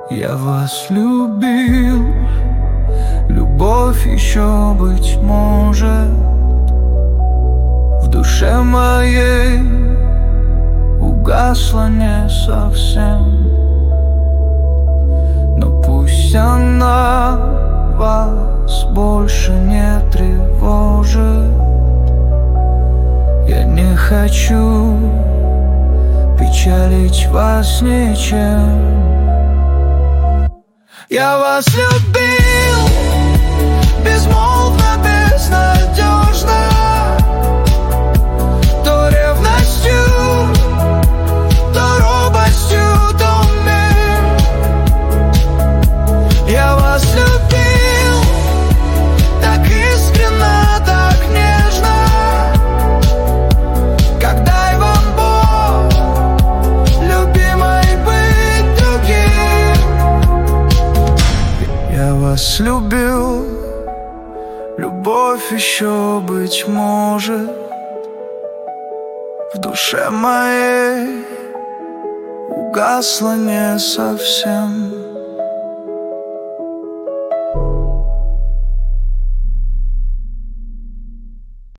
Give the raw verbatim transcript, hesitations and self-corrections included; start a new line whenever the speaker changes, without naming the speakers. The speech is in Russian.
Я вас любил, любовь еще, быть может, в душе моей угасла не совсем. Но пусть она вас больше не тревожит. Я не хочу печалить вас ничем. Я вас любил безмолвно, безнадежно, то ревностью, то робостью, то мир. Я вас любил так искренно, так нежно, как дай вам Бог, любимой, быть другим. Я вас любил, любовь еще, быть может, в душе моей угасла не совсем.